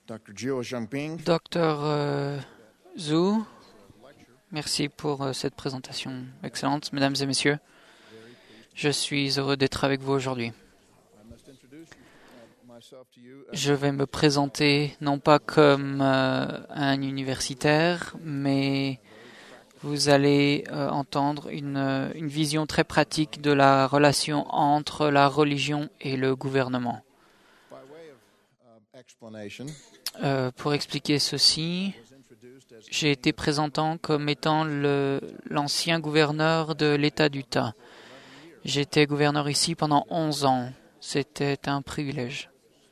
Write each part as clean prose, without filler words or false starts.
Dr Zhu, merci pour cette présentation excellente. Mesdames et messieurs, je suis heureux d'être avec vous aujourd'hui. Je vais me présenter non pas comme un universitaire, mais vous allez entendre une vision très pratique de la relation entre la religion et le gouvernement. Pour expliquer ceci, j'ai été présentant comme étant l'ancien gouverneur de l'État d'Utah. J'étais gouverneur ici pendant 11 ans. C'était un privilège.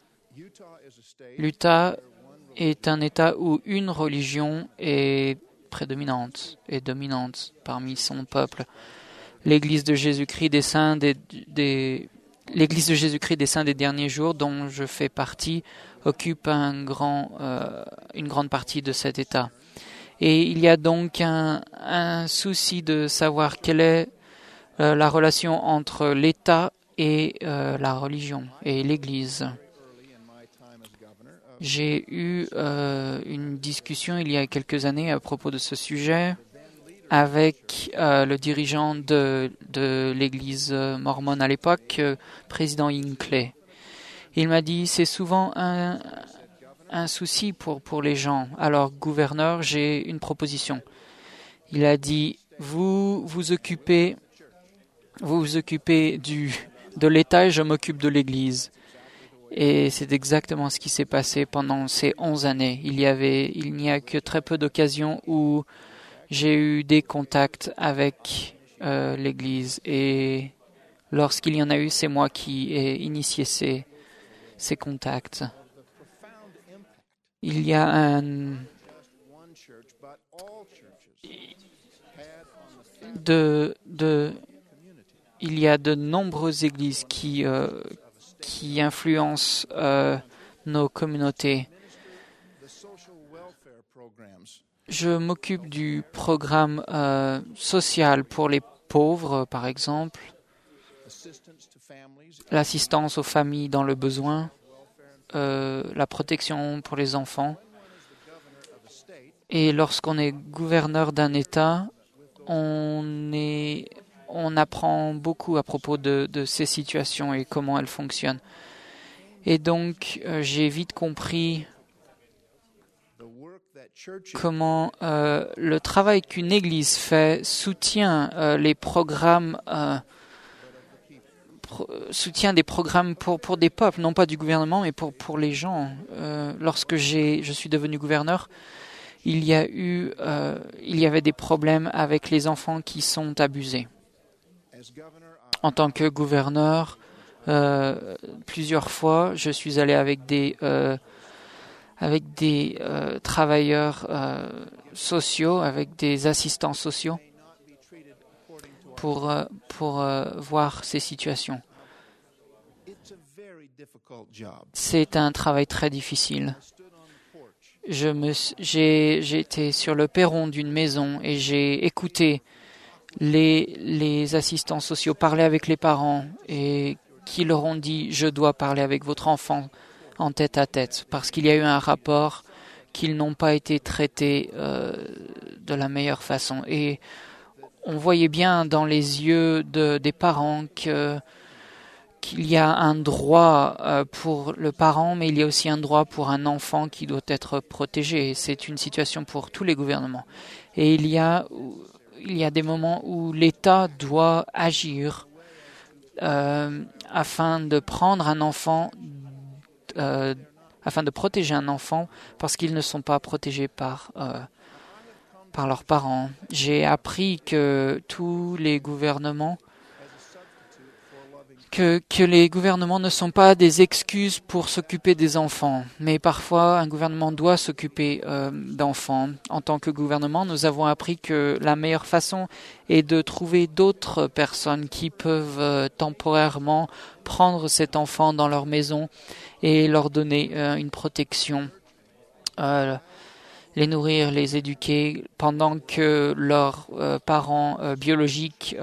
L'Utah est un État où une religion est prédominante et dominante parmi son peuple. L'Église de Jésus-Christ des Saints l'Église de Jésus-Christ des Saints des derniers jours, dont je fais partie, occupe une grande partie de cet État. Et il y a donc un souci de savoir quelle est la relation entre l'État et la religion et l'Église. J'ai eu une discussion il y a quelques années à propos de ce sujet avec le dirigeant de l'Église mormone à l'époque, président Hinckley. Il m'a dit c'est souvent un souci pour les gens. Alors, gouverneur, j'ai une proposition. Il a dit vous vous occupez de l'État et je m'occupe de l'Église. Et c'est exactement ce qui s'est passé pendant ces 11 années. Il n'y a que très peu d'occasions où j'ai eu des contacts avec l'Église. Et lorsqu'il y en a eu, c'est moi qui ai initié ces contacts. Il y a il y a de nombreuses églises qui influencent nos communautés. Je m'occupe du programme social pour les pauvres, par exemple, l'assistance aux familles dans le besoin, la protection pour les enfants. Et lorsqu'on est gouverneur d'un État, on apprend beaucoup à propos de ces situations et comment elles fonctionnent. Et donc, j'ai vite compris comment le travail qu'une Église fait soutient les programmes, soutient des programmes pour des peuples, non pas du gouvernement, mais pour les gens. Lorsque je suis devenu gouverneur, il y avait des problèmes avec les enfants qui sont abusés. En tant que gouverneur, plusieurs fois, je suis allé avec des travailleurs sociaux, avec des assistants sociaux, pour voir ces situations. C'est un travail très difficile. J'étais sur le perron d'une maison et j'ai écouté les assistants sociaux parler avec les parents et qui leur ont dit « Je dois parler avec votre enfant en tête à tête » parce qu'il y a eu un rapport qu'ils n'ont pas été traités de la meilleure façon. Et on voyait bien dans les yeux des parents qu'il y a un droit pour le parent, mais il y a aussi un droit pour un enfant qui doit être protégé. C'est une situation pour tous les gouvernements. Et il y a des moments où l'État doit agir afin de prendre un enfant, afin de protéger un enfant, parce qu'ils ne sont pas protégés par leurs parents. J'ai appris que tous les gouvernements que les gouvernements ne sont pas des excuses pour s'occuper des enfants, mais parfois un gouvernement doit s'occuper d'enfants. En tant que gouvernement, nous avons appris que la meilleure façon est de trouver d'autres personnes qui peuvent temporairement prendre cet enfant dans leur maison et leur donner une protection, les nourrir, les éduquer, pendant que leurs parents biologiques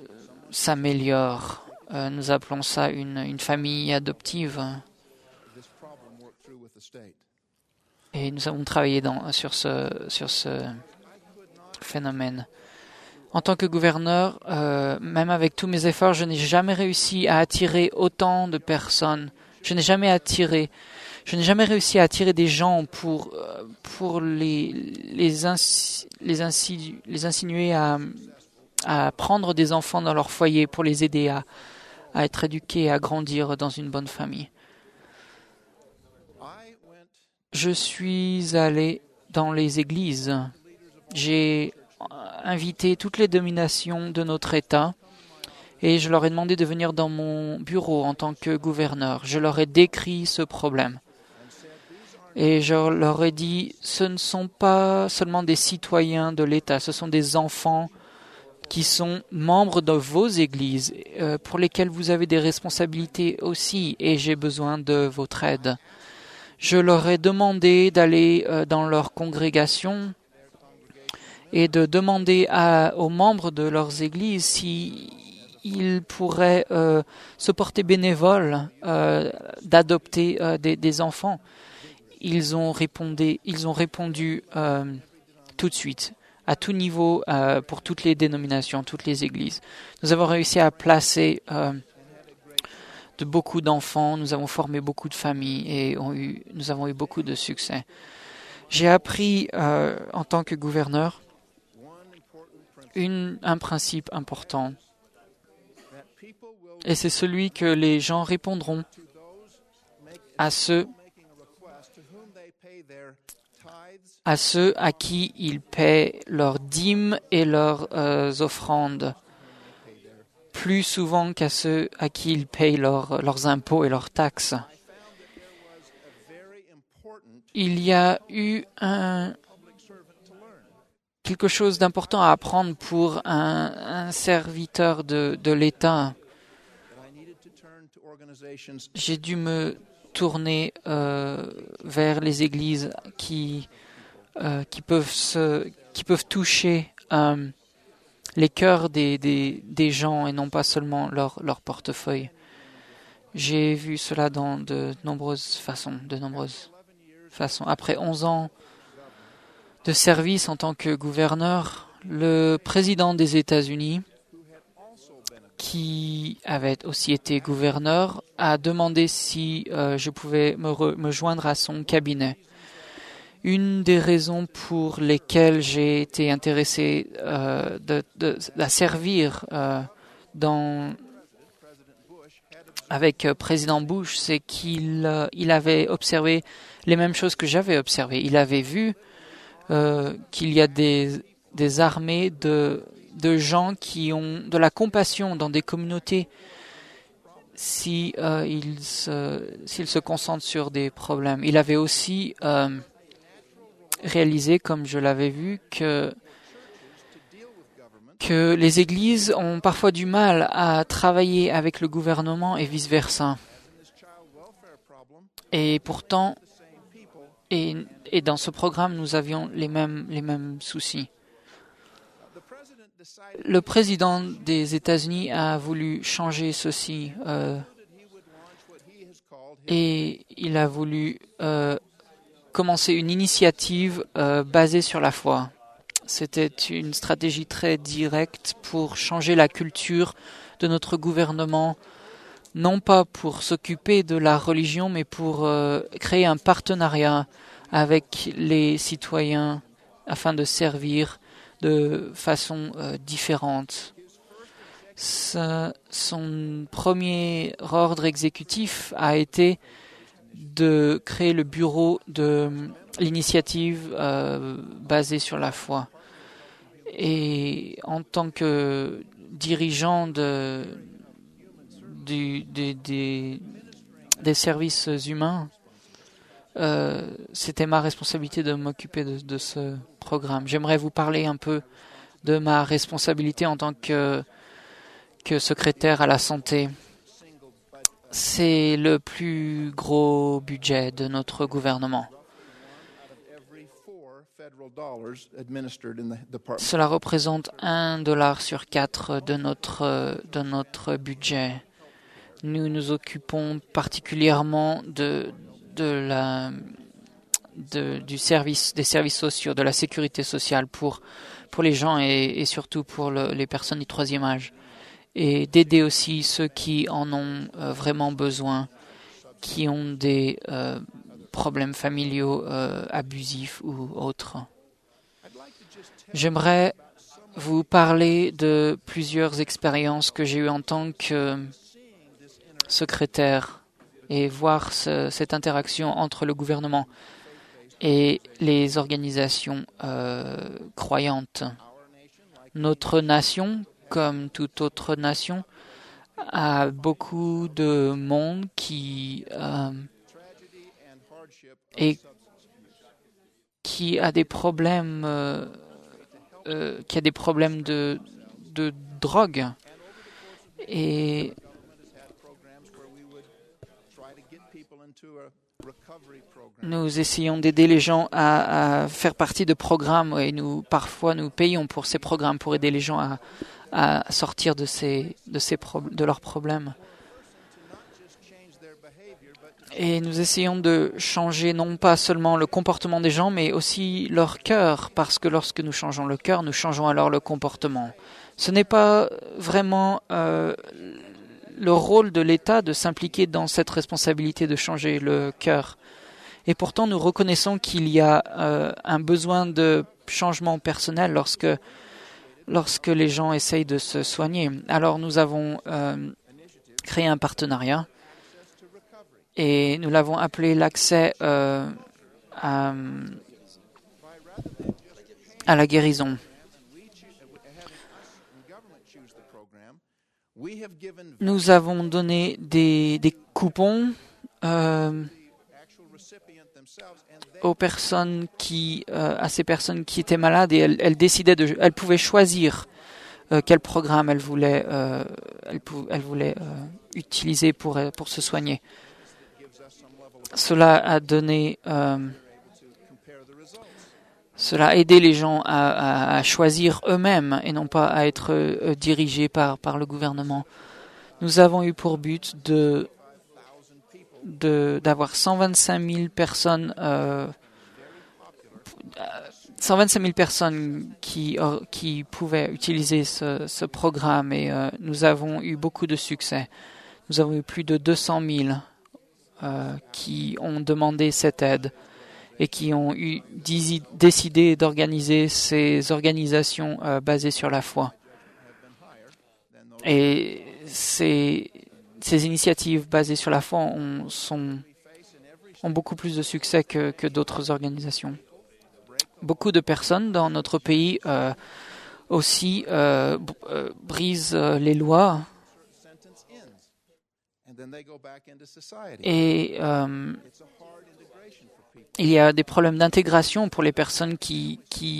s'améliore. Nous appelons ça une famille adoptive. Et nous avons travaillé sur ce phénomène. En tant que gouverneur, même avec tous mes efforts, je n'ai jamais réussi à attirer autant de personnes. Je n'ai jamais réussi à attirer des gens pour les insinuer à prendre des enfants dans leur foyer, pour les aider à être éduqués, à grandir dans une bonne famille. Je suis allé dans les églises. J'ai invité toutes les dominations de notre État et je leur ai demandé de venir dans mon bureau en tant que gouverneur. Je leur ai décrit ce problème. Et je leur ai dit, ce ne sont pas seulement des citoyens de l'État, ce sont des enfants qui sont membres de vos églises, pour lesquels vous avez des responsabilités aussi, et j'ai besoin de votre aide. Je leur ai demandé d'aller dans leur congrégation et de demander aux membres de leurs églises s'ils pourraient se porter bénévoles d'adopter des enfants. Ils ont répondu tout de suite, à tout niveau, pour toutes les dénominations, toutes les églises. Nous avons réussi à placer de beaucoup d'enfants, nous avons formé beaucoup de familles et nous avons eu beaucoup de succès. J'ai appris en tant que gouverneur un principe important, et c'est celui que les gens répondront à ceux à qui ils paient leurs dîmes et leurs offrandes, plus souvent qu'à ceux à qui ils payent leurs impôts et leurs taxes. Il y a eu quelque chose d'important à apprendre pour un serviteur de l'État. J'ai dû me tourner vers les églises qui peuvent toucher les cœurs des gens et non pas seulement leur portefeuille. J'ai vu cela dans de nombreuses façons. Après 11 ans de service en tant que gouverneur, le président des États-Unis, qui avait aussi été gouverneur, a demandé si je pouvais me joindre à son cabinet. Une des raisons pour lesquelles j'ai été intéressé à servir avec président Bush, c'est qu'il avait observé les mêmes choses que j'avais observées. Il avait vu qu'il y a des armées de gens qui ont de la compassion dans des communautés s'ils se concentrent sur des problèmes. Il avait aussi réalisé, comme je l'avais vu, que les églises ont parfois du mal à travailler avec le gouvernement et vice-versa. Et pourtant, et dans ce programme, nous avions les mêmes soucis. Le président des États-Unis a voulu changer ceci et il a voulu commencer une initiative basée sur la foi. C'était une stratégie très directe pour changer la culture de notre gouvernement, non pas pour s'occuper de la religion, mais pour créer un partenariat avec les citoyens afin de servir de façon différente. Son premier ordre exécutif a été de créer le bureau de l'initiative basée sur la foi. Et en tant que dirigeant des services humains, c'était ma responsabilité de m'occuper de ce programme. J'aimerais vous parler un peu de ma responsabilité en tant que secrétaire à la santé. C'est le plus gros budget de notre gouvernement. Cela représente $1 sur 4 de notre budget. Nous nous occupons particulièrement des services sociaux, de la sécurité sociale pour les gens et surtout pour les personnes du troisième âge. Et d'aider aussi ceux qui en ont vraiment besoin, qui ont des problèmes familiaux abusifs ou autres. J'aimerais vous parler de plusieurs expériences que j'ai eues en tant que secrétaire et voir cette interaction entre le gouvernement et les organisations croyantes. Notre nation, comme toute autre nation, a beaucoup de monde qui a des problèmes de drogue. Et nous essayons d'aider les gens à faire partie de programmes et parfois nous payons pour ces programmes pour aider les gens à sortir de leurs problèmes. Et nous essayons de changer non pas seulement le comportement des gens, mais aussi leur cœur, parce que lorsque nous changeons le cœur, nous changeons alors le comportement. Ce n'est pas vraiment le rôle de l'État de s'impliquer dans cette responsabilité de changer le cœur. Et pourtant, nous reconnaissons qu'il y a un besoin de changement personnel lorsque les gens essayent de se soigner. Alors, nous avons créé un partenariat et nous l'avons appelé l'accès à la guérison. Nous avons donné des coupons aux personnes à ces personnes qui étaient malades et elles pouvaient choisir quel programme elles voulaient utiliser pour se soigner. Cela a aidé les gens à choisir eux-mêmes et non pas à être dirigés par le gouvernement. Nous avons eu pour but d'avoir 125 000 personnes, 125 000 personnes qui pouvaient utiliser ce programme et nous avons eu beaucoup de succès. Nous avons eu plus de 200 000 qui ont demandé cette aide et qui ont décidé d'organiser ces organisations basées sur la foi. Et ces initiatives basées sur la foi ont beaucoup plus de succès que d'autres organisations. Beaucoup de personnes dans notre pays aussi brisent les lois et il y a des problèmes d'intégration pour les personnes qui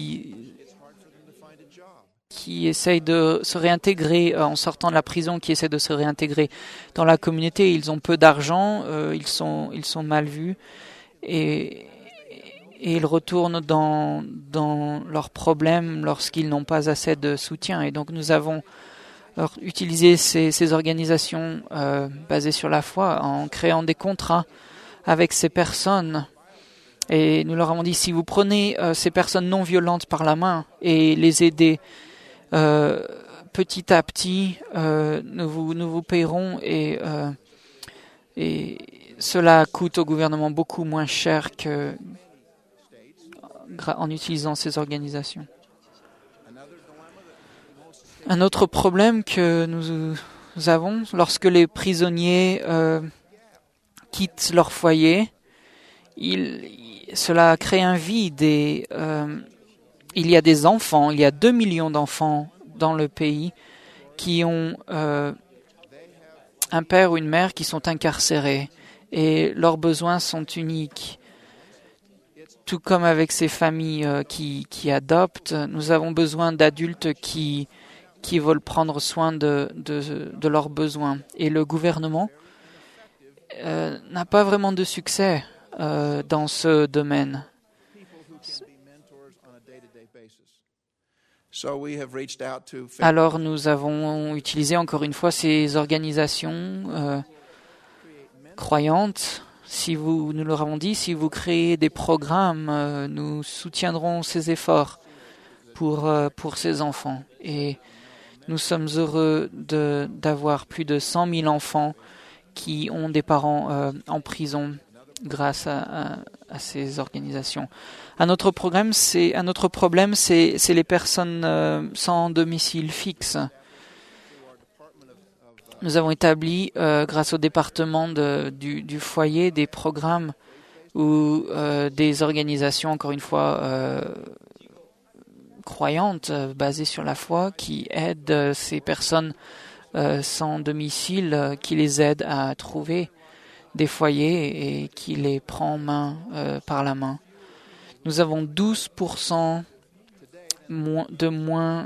essayent de se réintégrer en sortant de la prison, qui essaient de se réintégrer dans la communauté. Ils ont peu d'argent, ils sont mal vus et ils retournent dans leurs problèmes lorsqu'ils n'ont pas assez de soutien. Et donc nous avons utilisé ces organisations basées sur la foi en créant des contrats avec ces personnes. Et nous leur avons dit, si vous prenez ces personnes non violentes par la main et les aidez petit à petit, nous vous payerons et cela coûte au gouvernement beaucoup moins cher en utilisant ces organisations. Un autre problème que nous avons, lorsque les prisonniers quittent leur foyer, cela crée un vide et il y a des enfants, il y a 2 millions d'enfants dans le pays qui ont un père ou une mère qui sont incarcérés et leurs besoins sont uniques. Tout comme avec ces familles qui adoptent, nous avons besoin d'adultes qui veulent prendre soin de leurs besoins. Et le gouvernement n'a pas vraiment de succès dans ce domaine. Alors nous avons utilisé encore une fois ces organisations croyantes, Nous leur avons dit, si vous créez des programmes, nous soutiendrons ces efforts pour ces enfants. Et nous sommes heureux d'avoir plus de 100 000 enfants qui ont des parents en prison grâce à ces organisations. Un autre problème, c'est les personnes sans domicile fixe. Nous avons établi, grâce au département du foyer, des programmes où des organisations, encore une fois, croyantes, basées sur la foi, qui aident ces personnes sans domicile, qui les aident à trouver des foyers et qui les prend par la main. Nous avons 12% de moins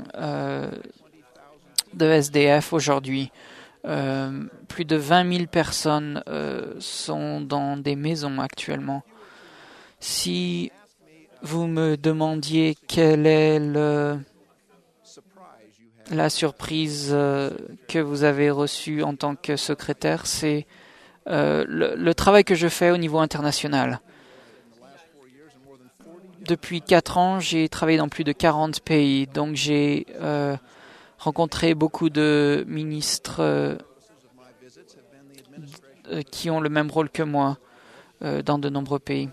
de SDF aujourd'hui. Plus de 20 000 personnes sont dans des maisons actuellement. Si vous me demandiez quelle est la surprise que vous avez reçue en tant que secrétaire, c'est le travail que je fais au niveau international. Depuis 4 ans, j'ai travaillé dans plus de 40 pays, donc j'ai rencontré beaucoup de ministres qui ont le même rôle que moi dans de nombreux pays.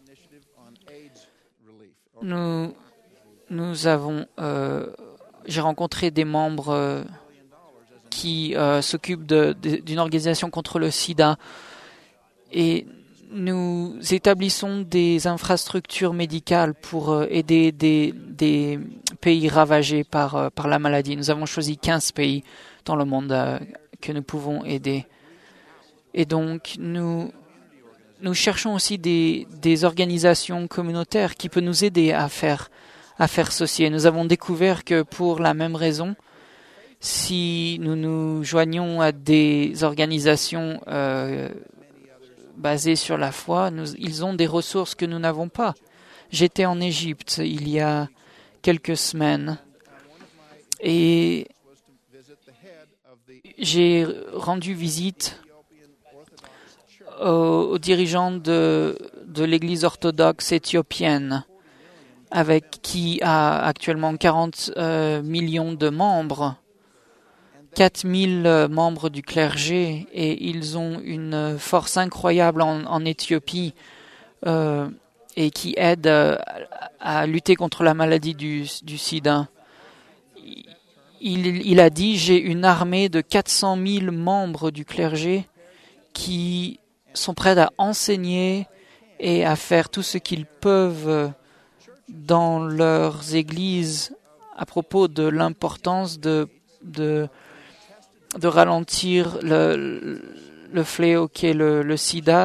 J'ai rencontré des membres qui s'occupent d'une organisation contre le sida et nous établissons des infrastructures médicales pour aider des pays ravagés par la maladie. Nous avons choisi 15 pays dans le monde que nous pouvons aider. Et donc, nous cherchons aussi des organisations communautaires qui peuvent nous aider à faire ceci. Et nous avons découvert que pour la même raison, si nous nous joignons à des organisations basées sur la foi, ils ont des ressources que nous n'avons pas. J'étais en Égypte il y a quelques semaines et j'ai rendu visite aux dirigeants de l'Église orthodoxe éthiopienne, avec qui a actuellement 40 millions de membres, 4 000 membres du clergé, et ils ont une force incroyable en Éthiopie et qui aident à lutter contre la maladie du sida. Il a dit, j'ai une armée de 400 000 membres du clergé qui sont prêts à enseigner et à faire tout ce qu'ils peuvent dans leurs églises à propos de l'importance de ralentir le fléau qui est le sida,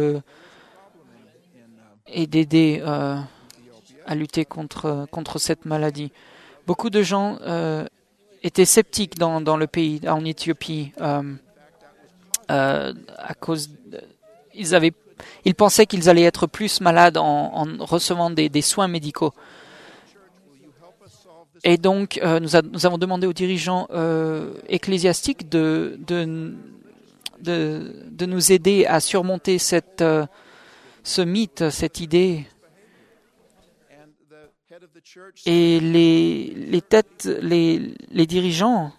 et d'aider à lutter contre cette maladie. Beaucoup de gens étaient sceptiques dans le pays, en Éthiopie, à cause ils pensaient qu'ils allaient être plus malades en recevant des soins médicaux. Et donc, nous avons demandé aux dirigeants ecclésiastiques de nous aider à surmonter ce mythe, cette idée. Et les dirigeants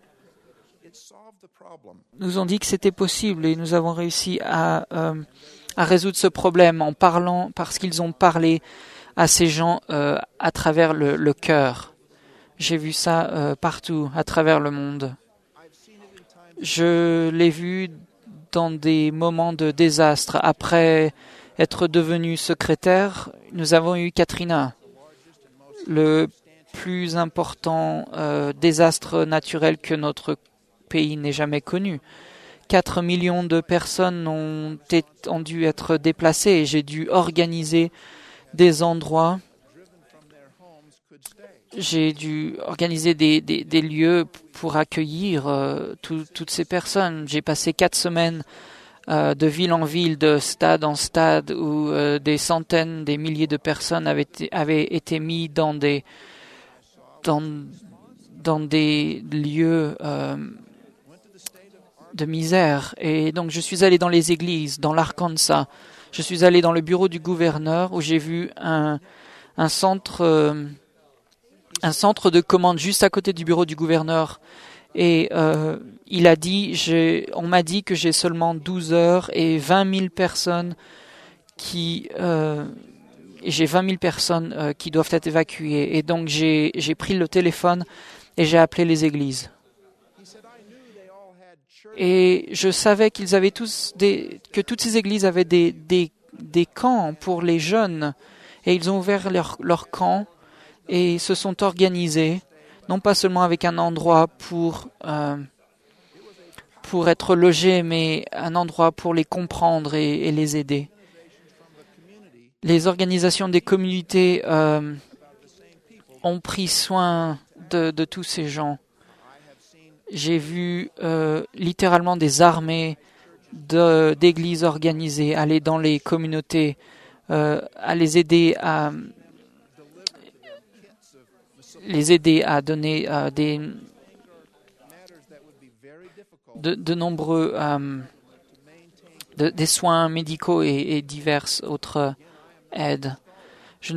nous ont dit que c'était possible et nous avons réussi à résoudre ce problème parce qu'ils ont parlé à ces gens à travers le cœur. J'ai vu ça partout, à travers le monde. Je l'ai vu dans des moments de désastre. Après être devenu secrétaire, nous avons eu Katrina, le plus important désastre naturel que notre pays n'ait jamais connu. 4 millions de personnes ont dû être déplacées et j'ai dû organiser des endroits. J'ai dû organiser des lieux pour accueillir toutes ces personnes. J'ai passé 4 semaines de ville en ville, de stade en stade, où des centaines, des milliers de personnes avaient été mis dans des lieux de misère. Et donc je suis allé dans les églises, dans l'Arkansas. Je suis allé dans le bureau du gouverneur où j'ai vu un centre de commande juste à côté du bureau du gouverneur. Et il a dit, on m'a dit que j'ai seulement 12 heures et 20 000 personnes j'ai 20 000 personnes qui doivent être évacuées. Et donc j'ai pris le téléphone et j'ai appelé les églises. Et je savais qu'ils avaient que toutes ces églises avaient des camps pour les jeunes. Et ils ont ouvert leur camp et se sont organisés, non pas seulement avec un endroit pour être logés, mais un endroit pour les comprendre et les aider. Les organisations des communautés ont pris soin de tous ces gens. J'ai vu littéralement des armées d'églises organisées aller dans les communautés, à les aider à donner de nombreux des soins médicaux et diverses autres aides. Je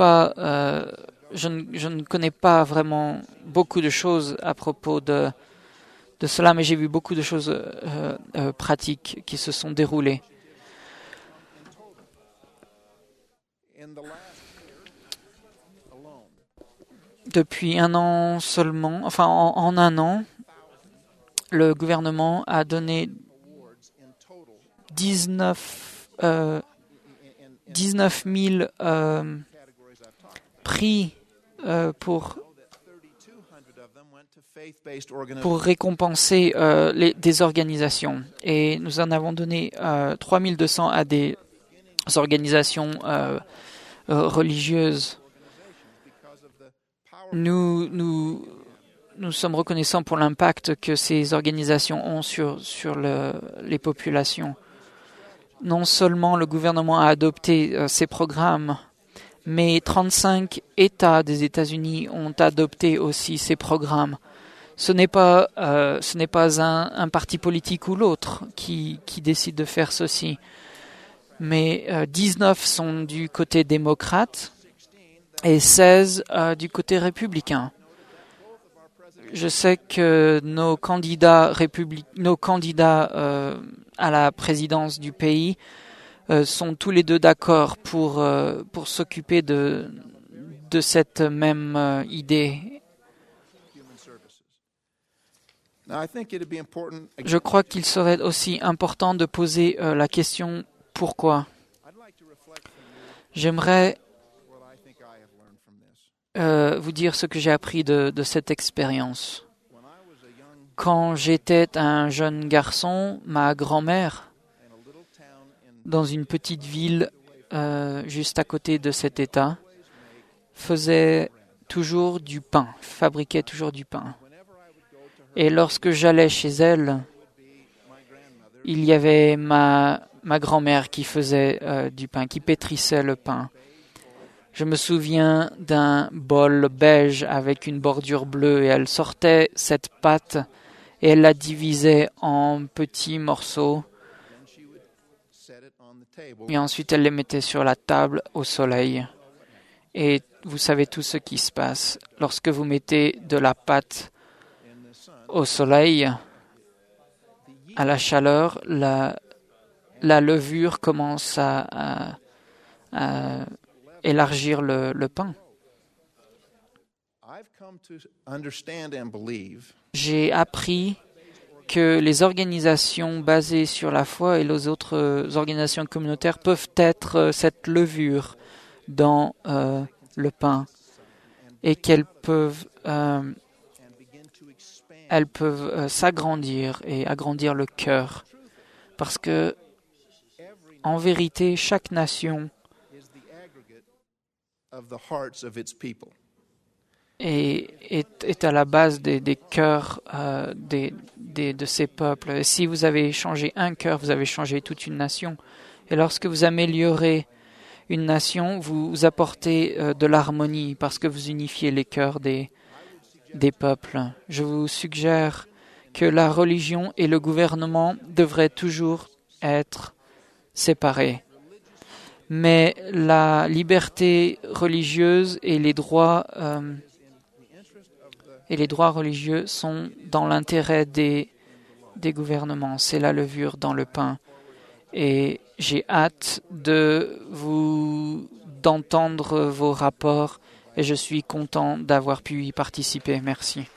ne connais pas vraiment beaucoup de choses à propos de cela, mais j'ai vu beaucoup de choses pratiques qui se sont déroulées. Depuis un an seulement, enfin en un an, le gouvernement a donné 19 000 prix pour récompenser des organisations. Et nous en avons donné 3 200 à des organisations religieuses. Nous sommes reconnaissants pour l'impact que ces organisations ont sur les populations. Non seulement le gouvernement a adopté ces programmes, mais 35 États des États-Unis ont adopté aussi ces programmes. Ce n'est pas un parti politique ou l'autre qui décide de faire ceci, mais 19 sont du côté démocrate et 16 du côté républicain. Je sais que nos candidats à la présidence du pays sont tous les deux d'accord pour s'occuper de cette même idée. Je crois qu'il serait aussi important de poser la question pourquoi. J'aimerais vous dire ce que j'ai appris de cette expérience. Quand j'étais un jeune garçon, ma grand-mère, dans une petite ville juste à côté de cet État, fabriquait toujours du pain. Et lorsque j'allais chez elle, il y avait ma grand-mère qui faisait du pain, qui pétrissait le pain. Je me souviens d'un bol beige avec une bordure bleue et elle sortait cette pâte et elle la divisait en petits morceaux. Et ensuite elle les mettait sur la table au soleil. Et vous savez tout ce qui se passe. Lorsque vous mettez de la pâte au soleil, à la chaleur, la levure commence à élargir le pain. J'ai appris que les organisations basées sur la foi et les autres organisations communautaires peuvent être cette levure dans le pain et qu'elles peuvent s'agrandir et agrandir le cœur parce que en vérité chaque nation est à la base des cœurs de ces peuples. Et si vous avez changé un cœur, vous avez changé toute une nation. Et lorsque vous améliorez une nation, vous apportez de l'harmonie parce que vous unifiez les cœurs des peuples. Je vous suggère que la religion et le gouvernement devraient toujours être séparés. Mais la liberté religieuse et les droits religieux sont dans l'intérêt des gouvernements. C'est la levure dans le pain. Et j'ai hâte d'entendre vos rapports et je suis content d'avoir pu y participer. Merci.